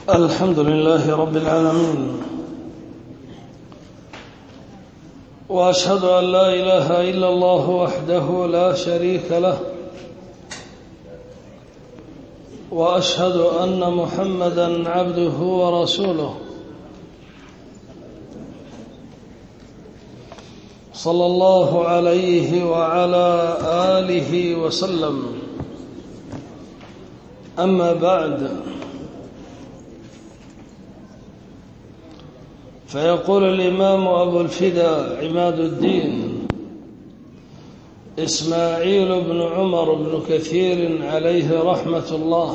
الحمد لله رب العالمين، وأشهد أن لا إله إلا الله وحده لا شريك له، وأشهد أن محمدًا عبده ورسوله صلى الله عليه وعلى آله وسلم. أما بعد، فيقول الإمام أبو الفداء عماد الدين إسماعيل بن عمر بن كثير عليه رحمة الله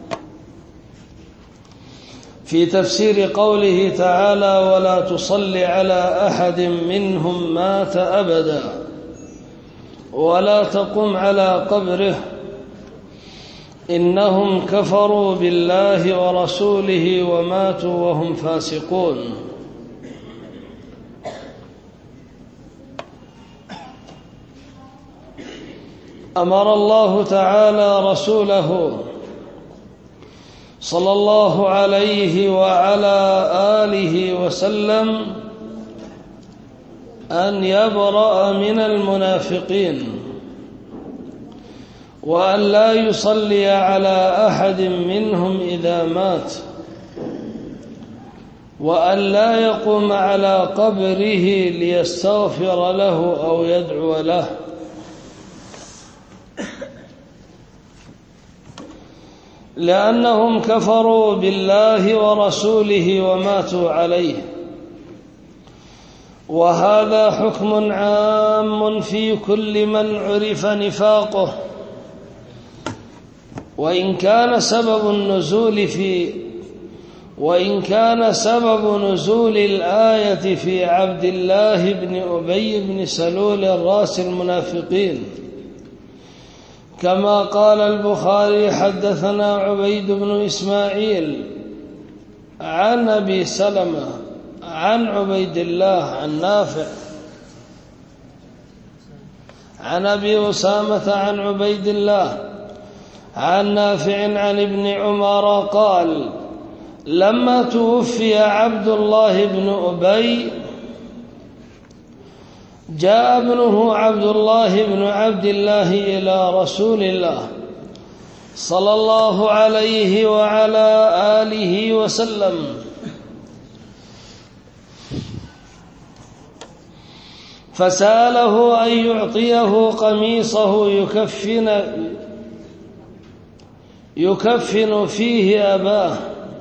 في تفسير قوله تعالى: ولا تصل على أحد منهم مات أبدا ولا تقم على قبره إنهم كفروا بالله ورسوله وماتوا وهم فاسقون. أمر الله تعالى رسوله صلى الله عليه وعلى آله وسلم أن يبرأ من المنافقين، وأن لا يصلي على أحد منهم إذا مات، وأن لا يقوم على قبره ليستغفر له أو يدعو له، لأنهم كفروا بالله ورسوله وماتوا عليه. وهذا حكم عام في كل من عرف نفاقه، وإن كان سبب نزول الآية في عبد الله بن أبي بن سلول رأس المنافقين، كما قال البخاري: حدثنا عبيد بن إسماعيل عن أبي سلمة عن عبيد الله عن نافع عن أبي أسامة عن عبيد الله عن نافع عن ابن عمر قال: لما توفي عبد الله بن أبي جاء ابنه عبد الله بن عبد الله إلى رسول الله صلى الله عليه وعلى آله وسلم فسأله أن يعطيه قميصه يكفن فيه أباه،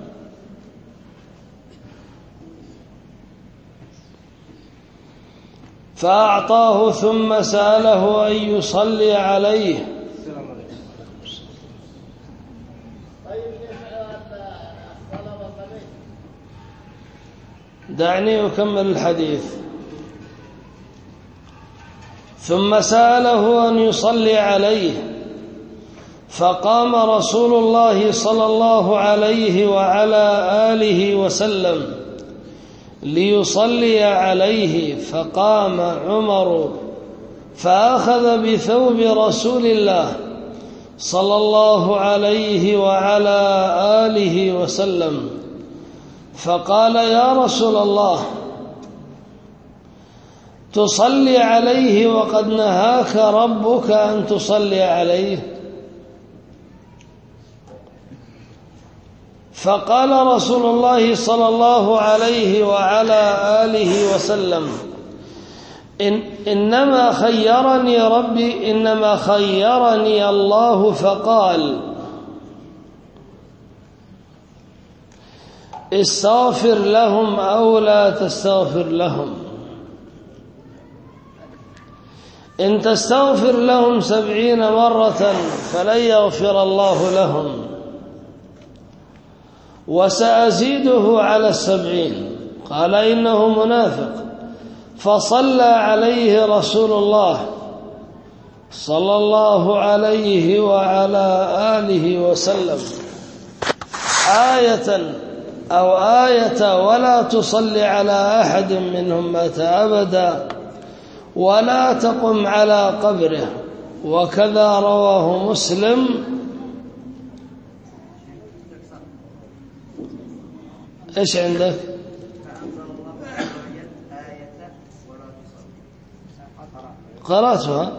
فأعطاه ثم سأله أن يصلي عليه. دعني أكمل الحديث. ثم سأله أن يصلي عليه، فقام رسول الله صلى الله عليه وعلى آله وسلم ليصلي عليه، فقام عمر فأخذ بثوب رسول الله صلى الله عليه وعلى آله وسلم فقال: يا رسول الله، تصلي عليه وقد نهاك ربك أن تصلي عليه؟ فقال رسول الله صلى الله عليه وعلى آله وسلم: إنما خيرني ربي، إنما خيرني الله فقال: استغفر لهم أو لا تستغفر لهم، إن تستغفر لهم 70 مرة فلن يغفر الله لهم، وسأزيده على 70. قال: إنه منافق. فصلى عليه رسول الله صلى الله عليه وعلى آله وسلم آية ولا تصلي على أحد منهم مات أبدا ولا تقم على قبره، وكذا رواه مسلم إيش عندك؟ قرأتها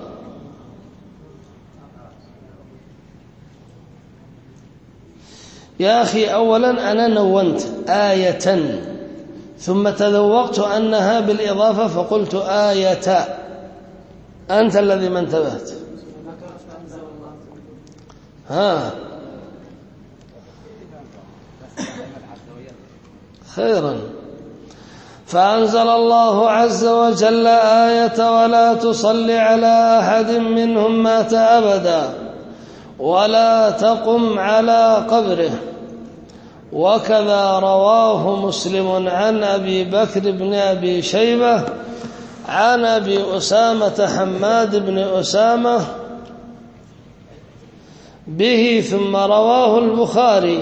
يا أخي. أولا أنا نونت آية ثم تذوقت أنها بالإضافة فقلت آية، أنت الذي ما انتبهت. ها خيرا. فأنزل الله عز وجل آية ولا تصل على أحد منهم مات أبدا ولا تقم على قبره. وكذا رواه مسلم عن أبي بكر بن أبي شيبة عن أبي أسامة حماد بن أسامة به، ثم رواه البخاري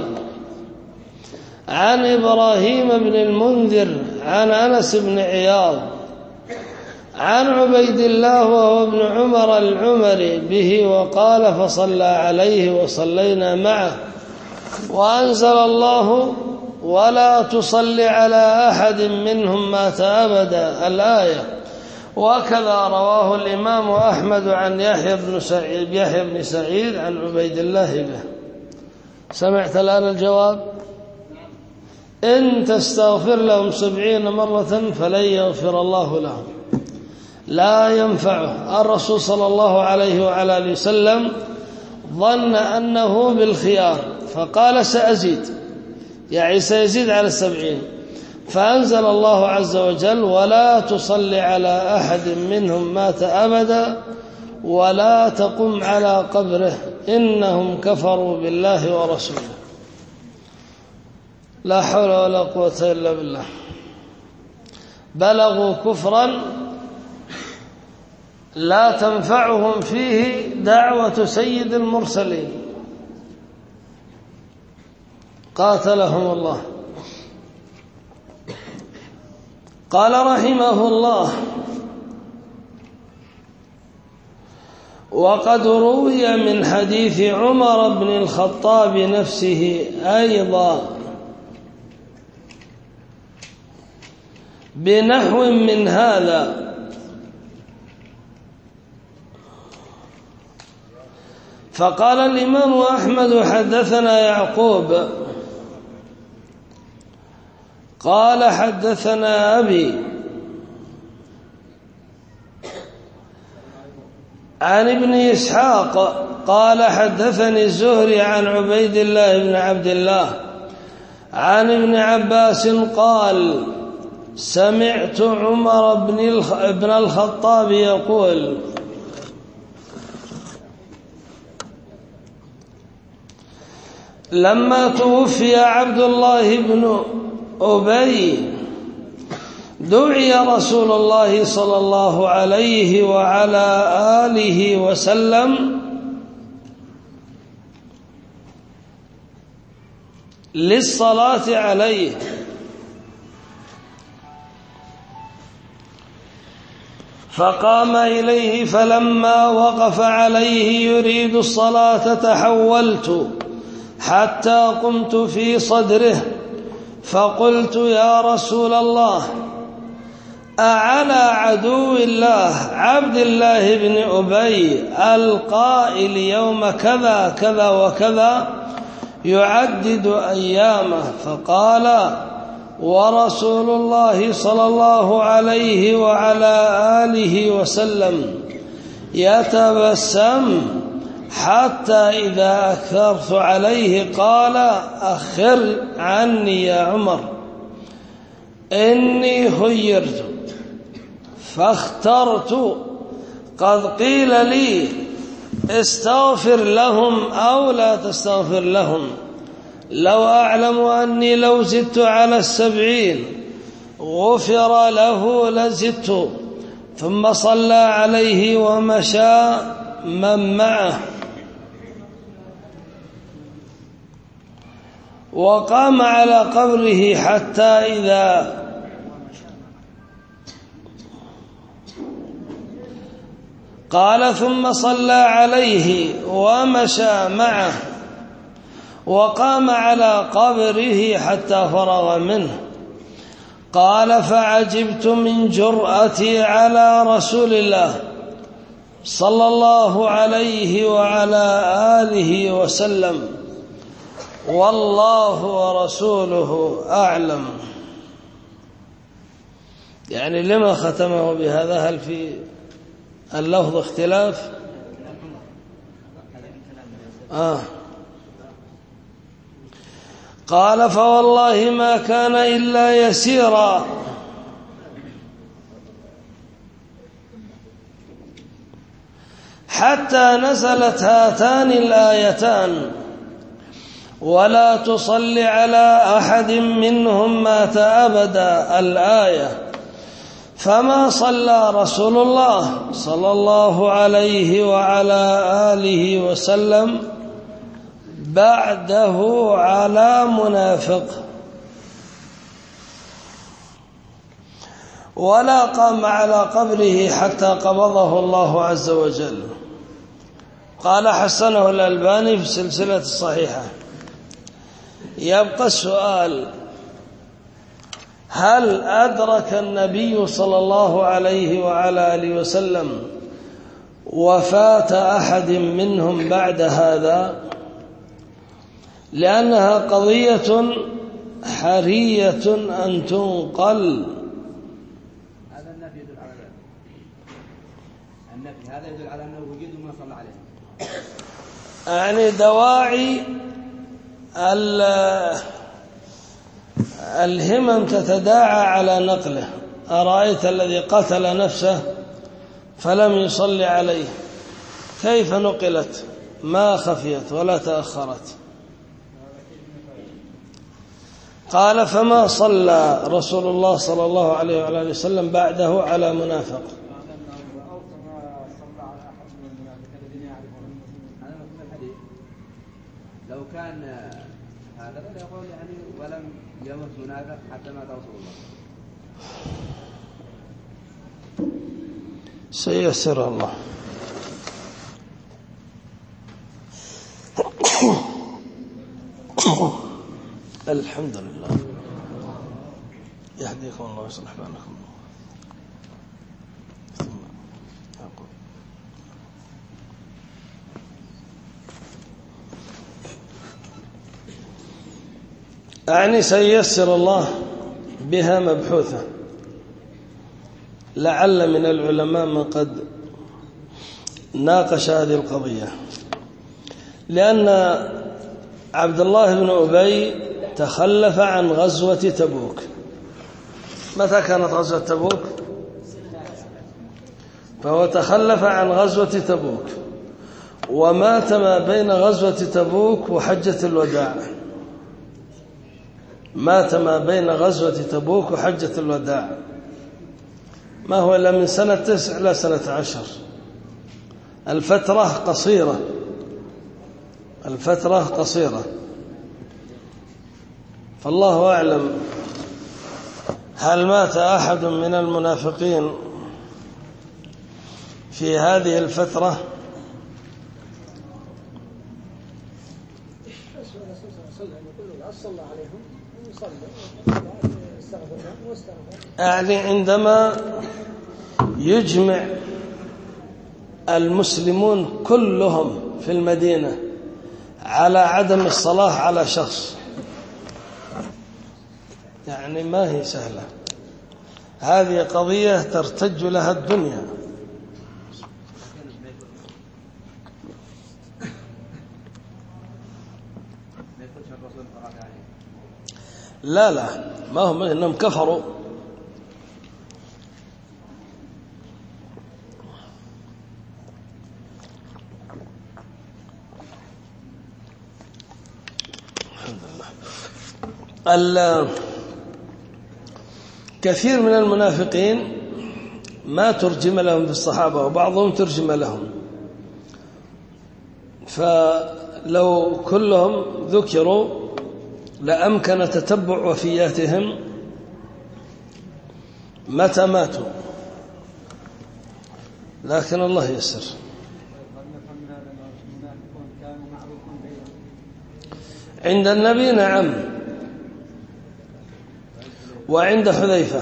عن إبراهيم بن المنذر عن أنس بن عياض عن عبيد الله وهو ابن عمر العمري به، وقال فصلى عليه وصلينا معه. وأنزل الله ولا تصل على أحد منهم مات أبدا الآية. وكذا رواه الإمام أحمد عن يحيى بن سعيد عن عبيد الله به. سمعت الآن الجواب؟ إن تستغفر لهم 70 مرة فلن يغفر الله لهم. لا ينفعه. الرسول صلى الله عليه وعلى آله وسلم ظن أنه بالخيار فقال سأزيد، يعني سيزيد على 70. فأنزل الله عز وجل ولا تصل على أحد منهم مات أبدا ولا تقم على قبره إنهم كفروا بالله ورسوله. لا حول ولا قوة إلا بالله. بلغوا كفرا لا تنفعهم فيه دعوة سيد المرسلين قاتلهم الله. قال رحمه الله وقد روي من حديث عمر بن الخطاب نفسه أيضا بنحو من هذا، فقال الإمام أحمد حدثنا يعقوب قال حدثنا أبي عن ابن إسحاق قال حدثني الزهري عن عبيد الله بن عبد الله عن ابن عباس قال سمعت عمر بن الخطاب يقول لما توفي عبد الله بن أبي دعي رسول الله صلى الله عليه وعلى آله وسلم للصلاة عليه، فقام إليه فلما وقف عليه يريد الصلاة تحولت حتى قمت في صدره فقلت يا رسول الله أعلى عدو الله عبد الله بن أبي القائل يوم كذا كذا وكذا يعدد أيامه؟ فقال ورسول الله صلى الله عليه وعلى آله وسلم يتبسم حتى إذا أكثرت عليه قال أخر عني يا عمر إني خيرت فاخترت، قد قيل لي استغفر لهم أو لا تستغفر لهم، لو أعلم أني لو زدت على 70 غفر له لزدت. ثم صلى عليه ومشى من معه وقام على قبره حتى إذا قال ثم صلى عليه ومشى معه وقام على قبره حتى فرغ منه. قال فعجبت من جرأتي على رسول الله صلى الله عليه وعلى آله وسلم، والله ورسوله أعلم. يعني لما ختمه بهذا؟ هل في اللفظ اختلاف؟ قال فوالله ما كان إلا يسيرا، حتى نزلت هاتان الآيتان: ولا تصل على أحد منهم مات أبدا، الآية. فما صلى رسول الله صلى الله عليه وعلى آله وسلم بعده على منافق، ولا قام على قبره حتى قبضه الله عز وجل. قال حسنه الألباني في السلسلة الصحيحة. يبقى السؤال: هل أدرك النبي صلى الله عليه وعلى آله وسلم وفاة أحد منهم بعد هذا؟ لأنها قضية حرية أن تنقل. هذا النفي يدل على ذلك. النفي هذا يدل على أنه وجد وما صلى عليه. يعني دواعي الهمم تتداعى على نقله. أرأيت الذي قتل نفسه فلم يصلي عليه، كيف نقلت؟ ما خفيت ولا تأخرت. قال فما صلى رسول الله صلى الله عليه وآله وسلم بعده على منافق. لو كان هذا يقول يعني ولم يمت منافق حتى مات رسول الله. سيسر الله. الحمد لله. يهديكم الله ويصلح بالكم. أعني سيسر الله بها مبحوثة. لعل من العلماء من قد ناقش هذه القضية، لأن عبد الله بن أبي تخلف عن غزوة تبوك. متى كانت غزوة تبوك؟ فهو تخلف عن غزوة تبوك، ومات ما بين غزوة تبوك وحجة الوداع. مات ما بين غزوة تبوك وحجة الوداع، ما هو إلا من سنة 9 إلى سنة 10. الفترة قصيرة، الفترة قصيرة. فالله أعلم هل مات أحد من المنافقين في هذه الفترة؟ يعني عندما يجمع المسلمون كلهم في المدينة على عدم الصلاة على شخص، يعني ما هي سهلة. هذه قضية ترتج لها الدنيا. لا ما هم إنهم كفروا. كثير من المنافقين ما ترجم لهم في الصحابة، وبعضهم ترجم لهم. فلو كلهم ذكروا لأمكن تتبع وفياتهم متى ماتوا، لكن الله يسر. عند النبي نعم، وعند حذيفة.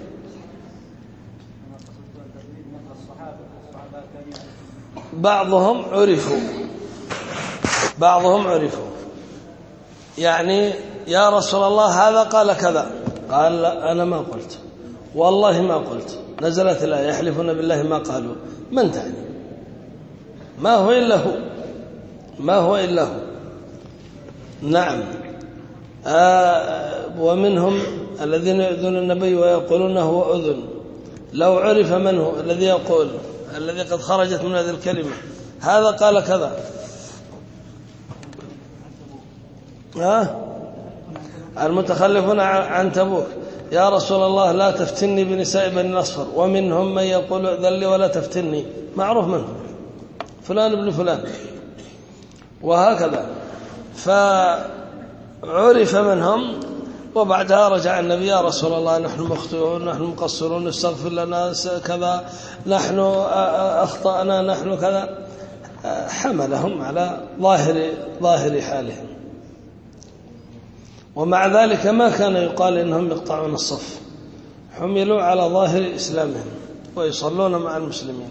بعضهم عرفوا يعني يا رسول الله هذا قال كذا، قال لا أنا ما قلت، والله ما قلت. نزلت الآية يحلفون بالله ما قالوا. من تعني؟ ما هو إلا هو. نعم. ومنهم الذين يؤذون النبي ويقولون هو أذن. لو عرف من هو الذي يقول، الذي قد خرجت من هذه الكلمة هذا قال كذا. المتخلفون عن تبوك يا رسول الله لا تفتني بنساء بني الأصفر، ومنهم من يقول ائذن لي ولا تفتني، معروف منهم فلان ابن فلان، وهكذا. فعرف منهم، وبعدها رجع النبي يا رسول الله نحن مخطئون، نحن مقصرون، استغفر لنا كذا، نحن أخطأنا، نحن كذا. حملهم على ظاهر حالهم، ومع ذلك ما كان يقال إنهم يقطعون الصف، حملوا على ظاهر إسلامهم ويصلون مع المسلمين.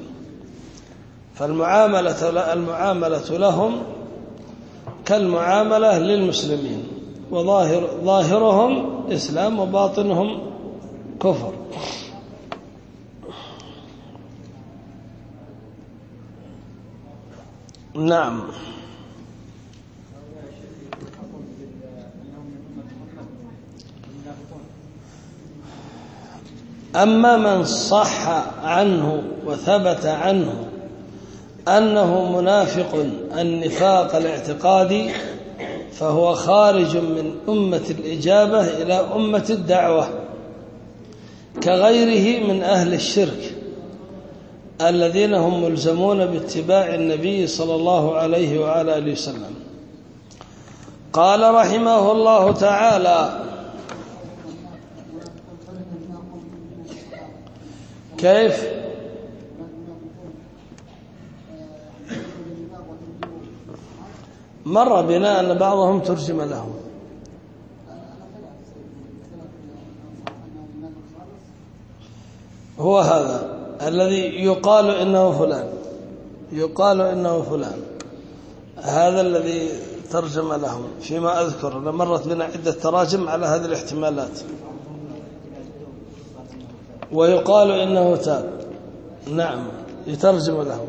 فالمعاملة لهم كالمعاملة للمسلمين، وظاهرهم إسلام وباطنهم كفر. نعم. أما من صح عنه وثبت عنه أنه منافق النفاق الاعتقادي، فهو خارج من أمة الإجابة إلى أمة الدعوة، كغيره من أهل الشرك الذين هم ملزمون باتباع النبي صلى الله عليه وعلى آله وسلم. قال رحمه الله تعالى: كيف؟ مر بنا أن بعضهم ترجم لهم. هو هذا الذي يقال إنه فلان، هذا الذي ترجم لهم فيما أذكر. مرت بنا عدة تراجم على هذه الاحتمالات، ويقال إنه تاب. نعم، يترجم لهم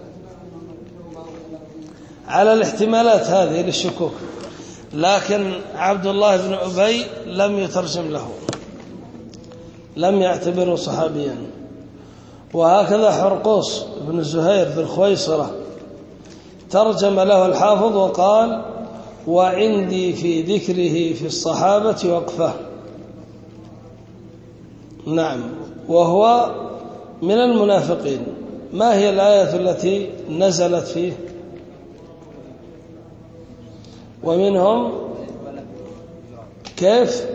على الاحتمالات هذه للشكوك. لكن عبد الله بن أبي لم يترجم له، لم يعتبره صحابيا. وهكذا حرقوس بن زهير ذو الخويصرة ترجم له الحافظ وقال: وعندي في ذكره في الصحابة وقفة. نعم، وهو من المنافقين. ما هي الآية التي نزلت فيه؟ ومنهم كيف؟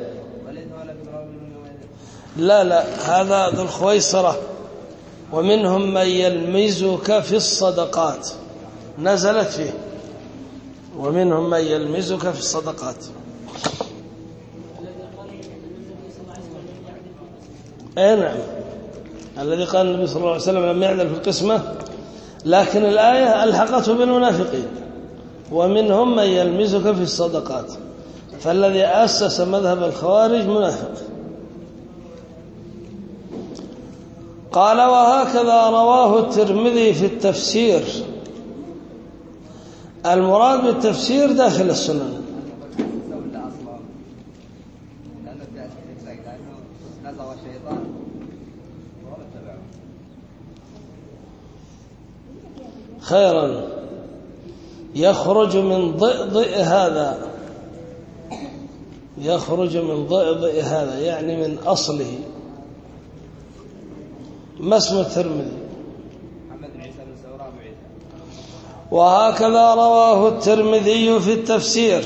لا هذا ذو الخويصرة. ومنهم من يلمزك في الصدقات، نزلت فيه. ومنهم من يلمزك في الصدقات. نعم، الذي قال النبي صلى الله عليه وسلم لم يعدل في القسمة، لكن الآية ألحقته بالمنافقين. ومنهم من يلمزك في الصدقات، فالذي أسس مذهب الخوارج منافق. قال: وهكذا رواه الترمذي في التفسير. المراد بالتفسير داخل السنن. خيرا. يخرج من ضئضئ هذا، يعني من أصله. ما اسم الترمذي؟ وهكذا رواه الترمذي في التفسير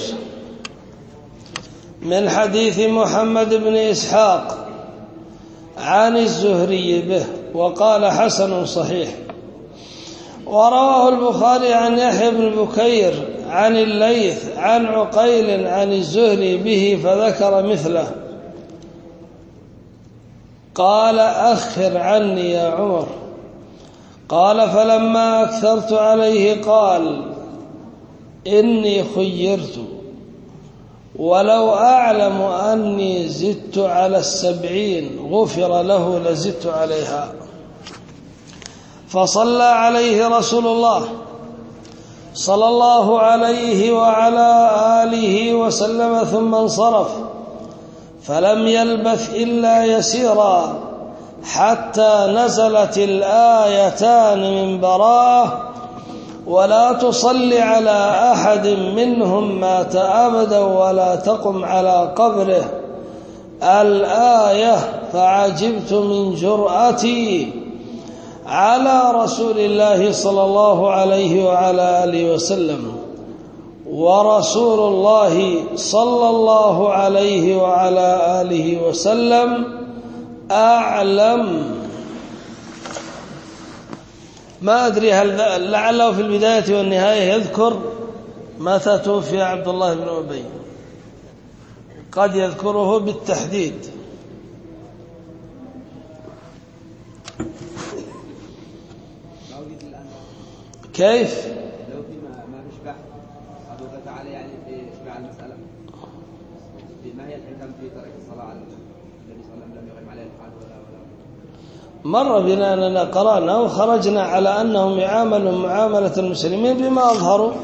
من حديث محمد بن إسحاق عن الزهري به، وقال: حسن صحيح. ورواه البخاري عن يحيى بن بكير عن الليث عن عقيل عن الزهري به فذكر مثله. قال أخر عني يا عمر. قال فلما أكثرت عليه قال إني خيرت ولو أعلم أني زدت على 70 غفر له لزدت عليها. فصلى عليه رسول الله صلى الله عليه وعلى آله وسلم ثم انصرف، فلم يلبث إلا يسيرا حتى نزلت الآيتان من براءة ولا تصل على أحد منهم مات أبدا ولا تقم على قبره الآية. فعجبت من جرأتي على رسول الله صلى الله عليه وعلى آله وسلم، ورسول الله صلى الله عليه وعلى آله وسلم أعلم. ما أدري هل لعله في البداية والنهاية يذكر متى توفي عبد الله بن أبي، قد يذكره بالتحديد. كيف؟ لو في ما فيش بحث أبو تعالى يعني في إشباع المسألة، ما هي الحكم في ترك الصلاة على النبي صلى الله عليه وسلم لم يقم عليه الحال ولا مر بنا أننا قرأنا وخرجنا على أنهم يعاملون معاملة المسلمين بما أظهروا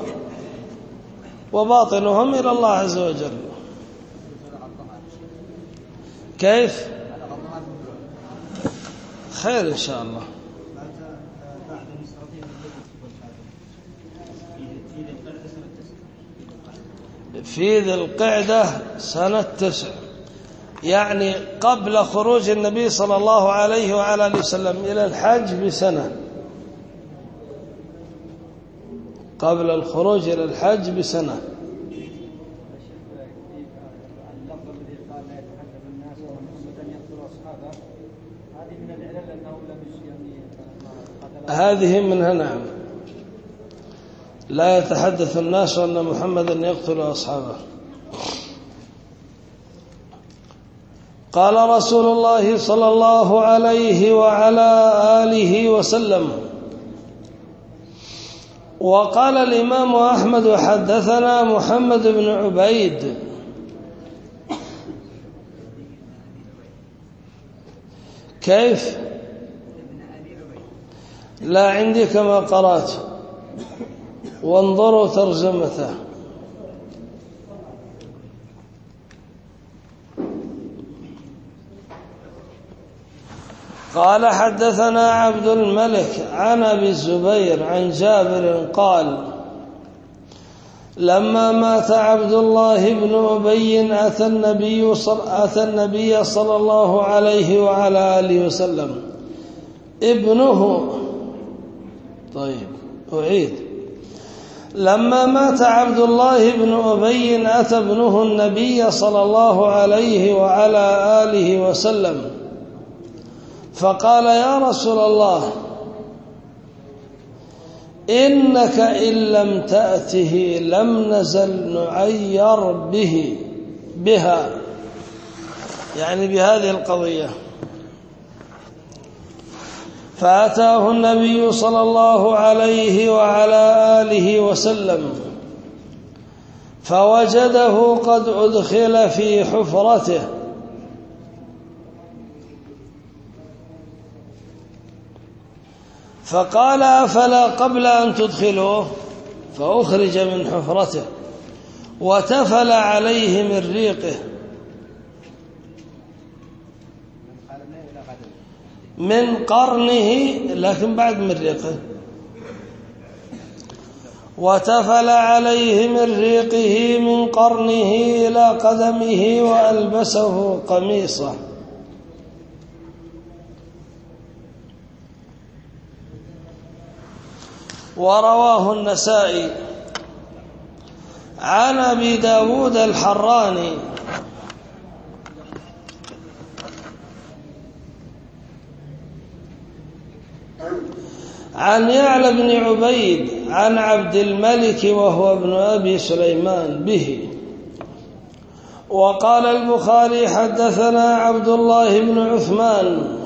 وباطنهم إلى الله عز وجل. كيف؟ خير إن شاء الله. في ذي القعدة سنة 9، يعني قبل خروج النبي صلى الله عليه وعلى آله وسلم إلى الحج بسنة، قبل الخروج إلى الحج بسنة. هذه منها نعم، لا يتحدث الناس أن محمدا يقتل أصحابه. قال رسول الله صلى الله عليه وعلى آله وسلم. وقال الإمام أحمد حدثنا محمد بن عبيد كيف؟ لا عندي كما قرأت، وانظروا ترجمته. قال حدثنا عبد الملك عن أبي الزبير عن جابر قال لما مات عبد الله بن أبي أتى النبي صلى الله عليه وعلى آله وسلم ابنه. طيب أعيد. لما مات عبد الله بن أبي أتى ابنه النبي صلى الله عليه وعلى آله وسلم فقال يا رسول الله إنك إن لم تأته لم نزل نعير بها، يعني بهذه القضية. فأتاه النبي صلى الله عليه وعلى آله وسلم فوجده قد أدخل في حفرته فقال أفلا قبل أن تدخلوه، فأخرج من حفرته وتفل عليه من ريقه، من قرنه لكن بعد من ريقه، وتفل عليه من ريقه من قرنه إلى قدمه وألبسه قميصه. ورواه النسائي عن أبي داود الحراني عن يعلى بن عبيد عن عبد الملك وهو ابن أبي سليمان به. وقال البخاري حدثنا عبد الله بن عثمان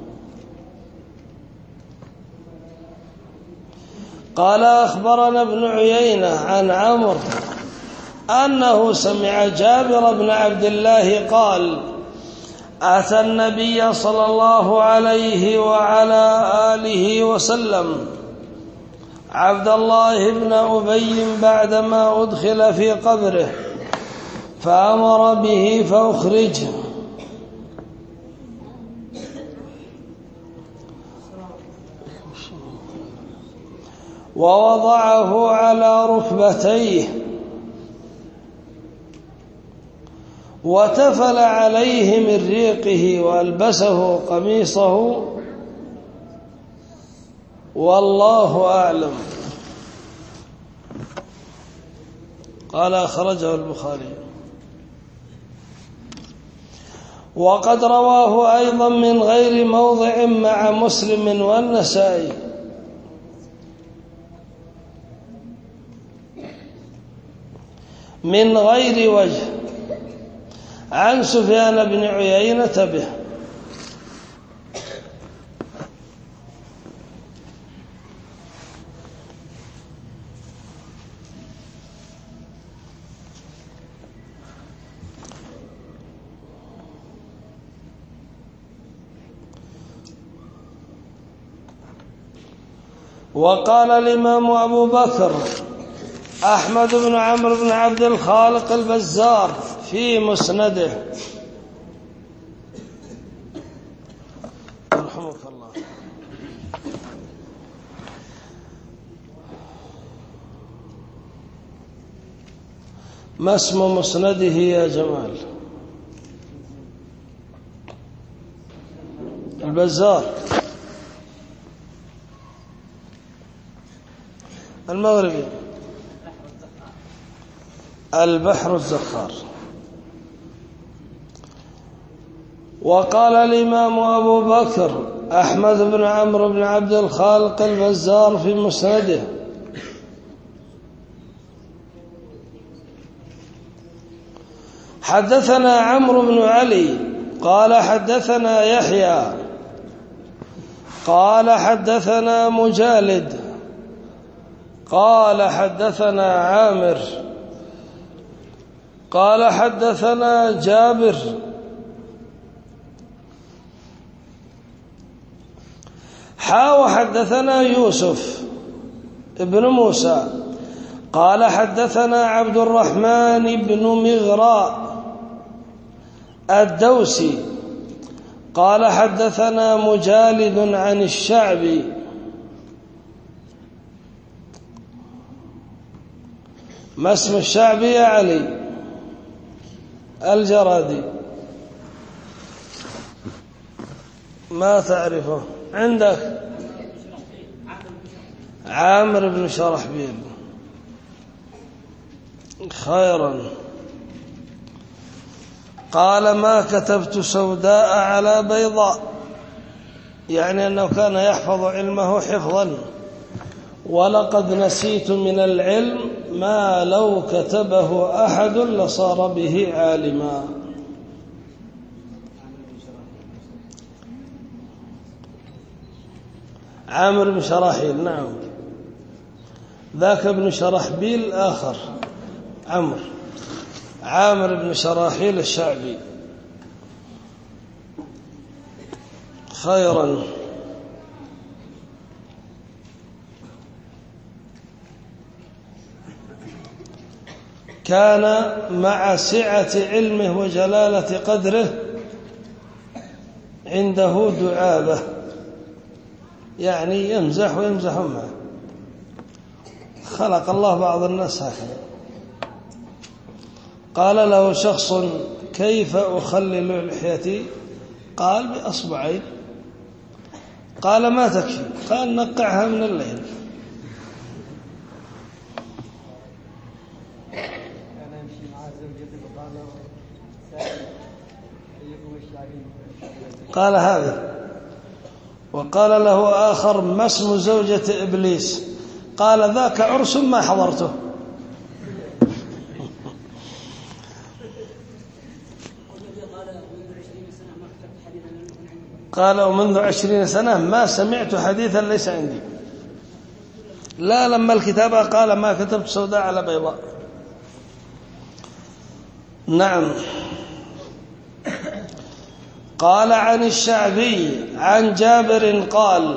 قال أخبرنا ابن عيينة عن عمرو أنه سمع جابر بن عبد الله قال أتى النبي صلى الله عليه وعلى آله وسلم عبد الله بن أبي بعدما أدخل في قبره فأمر به فأخرجه ووضعه على ركبتيه وتفل عليه من ريقه وألبسه قميصه والله أعلم. قال أخرجه البخاري. وقد رواه أيضا من غير موضع مع مسلم والنسائي من غير وجه عن سفيان بن عيينة به. وقال الإمام أبو بكر أحمد بن عمرو بن عبد الخالق البزار في مسنده رحمك الله ما اسم مسنده يا جمال؟ البزار المغربي البحر الزخار. وقال الإمام أبو بكر أحمد بن عمرو بن عبد الخالق البزار في مسنده حدثنا عمرو بن علي قال حدثنا يحيى قال حدثنا مجالد قال حدثنا عامر قال حدثنا جابر وحدثنا يوسف ابن موسى قال حدثنا عبد الرحمن بن مغراء الدوسي قال حدثنا مجالد عن الشعبي ما اسم الشعبي يا علي؟ الجرادي. ما تعرفه عندك؟ عامر بن شرحبيل. خيرا. قال ما كتبت سوداء على بيضاء، يعني أنه كان يحفظ علمه حفظا. ولقد نسيت من العلم ما لو كتبه أحد لصار به عالما. عامر بن شراحيل، نعم، ذاك ابن شرحبيل آخر. عامر بن شراحيل الشعبي. خيرا. كان مع سعة علمه وجلالة قدره عنده دعابة، يعني يمزح ويمزح معه. خلق الله بعض الناس هكذا. قال له شخص كيف أخلل لحيتي؟ قال بأصبعين. قال ما تكفي؟ قال نقعها من الليل. قال هذا وقال له آخر: ما اسم زوجة إبليس؟ قال: ذاك عرس ما حضرته. قال: ومنذ 20 سنة ما سمعت حديثا ليس عندي. لا، لما الكتابة قال: ما كتبت سوداء على بيضاء. نعم. قال عن الشعبي عن جابر قال: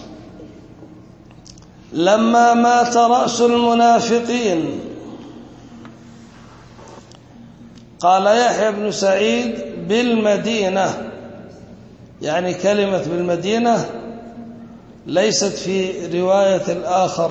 لما مات رأس المنافقين، قال يحيى بن سعيد: بالمدينة، يعني كلمة بالمدينة ليست في رواية الآخر.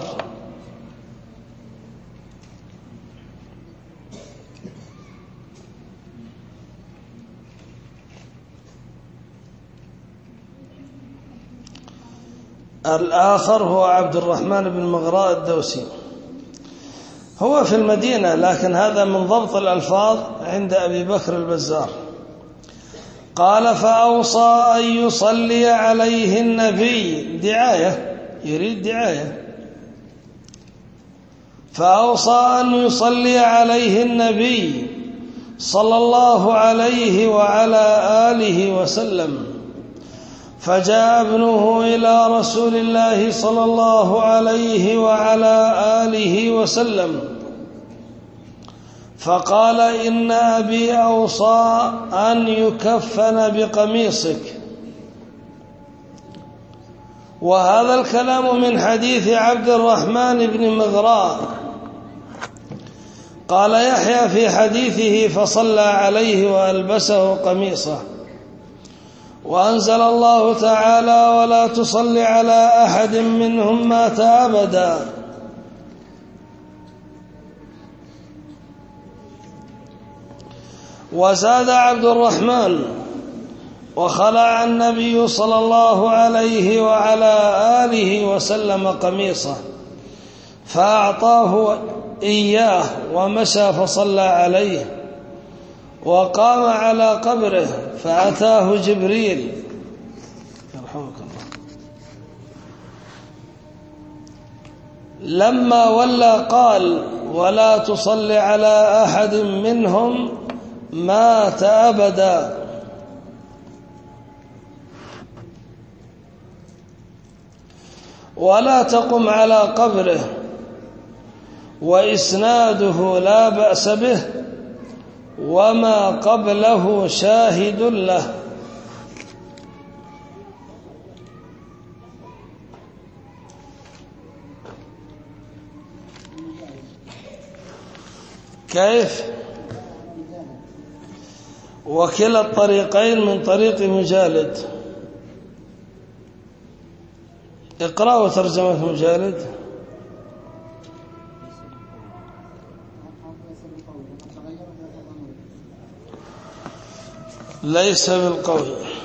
الآخر هو عبد الرحمن بن مغراء الدوسي، هو في المدينة، لكن هذا من ضبط الألفاظ عند أبي بكر البزار. قال: فأوصى أن يصلي عليه النبي، دعاية، يريد دعاية. فأوصى أن يصلي عليه النبي صلى الله عليه وعلى آله وسلم. فجاء ابنه إلى رسول الله صلى الله عليه وعلى آله وسلم فقال: إن أبي أوصى أن يكفن بقميصك. وهذا الكلام من حديث عبد الرحمن بن مغراء. قال يحيى في حديثه: فصلى عليه وألبسه قميصه. وأنزل الله تعالى: ولا تصل على أحد منهم مات أبدا. وزاد عبد الرحمن: وخلع النبي صلى الله عليه وعلى آله وسلم قميصه فأعطاه إياه ومشى فصلى عليه، وقام على قبره فأتاه جبريل يرحمك الله لما ولى قال: ولا تصل على أحد منهم مات أبدا. ولا تقم على قبره. وإسناده لا بأس به، وما قبله شاهد له. كيف؟ وكلا الطريقين من طريق مجالد. اقرأوا ترجمة مجالد. ليس بالقول.